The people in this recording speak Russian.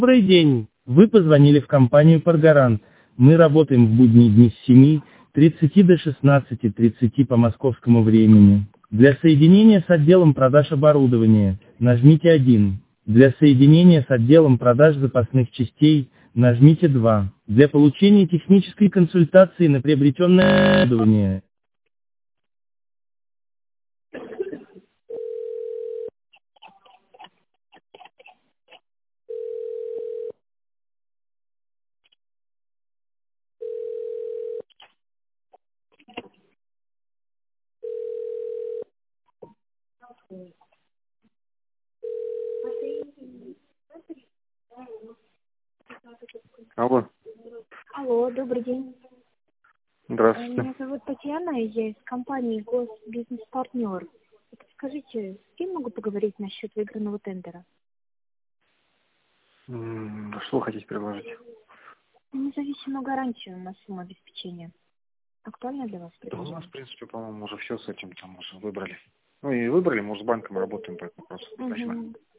Добрый день. Вы позвонили в компанию «Паргарант». Мы работаем в будние дни с 7:30 до 16:30 по московскому времени. Для соединения с отделом продаж оборудования нажмите 1. Для соединения с отделом продаж запасных частей нажмите 2. Для получения технической консультации на приобретенное оборудование. Алло, Алло, добрый день. здравствуйте. Меня зовут Татьяна, и я из компании Госбизнес-партнер. Скажите, с кем могу поговорить насчет выигранного тендера? Что вы хотите предложить? Независимую гарантию на сумму обеспечения. Актуально для вас Да у нас, предложение? в принципе, по-моему, уже все с этим там уже выбрали. Ну и выбрали, мы с банком работаем по этому вопросу. Мгм.